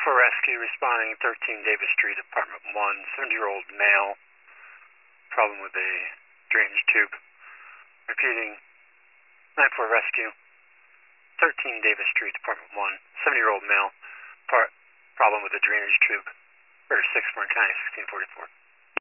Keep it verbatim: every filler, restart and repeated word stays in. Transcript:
four rescue responding thirteen Davis Street, apartment one, seventy-year-old male, problem with a drainage tube. Repeating, nine four rescue, thirteen Davis Street, apartment one, seventy-year-old male, part, problem with a drainage tube. Order six, Warren County, sixteen forty-four.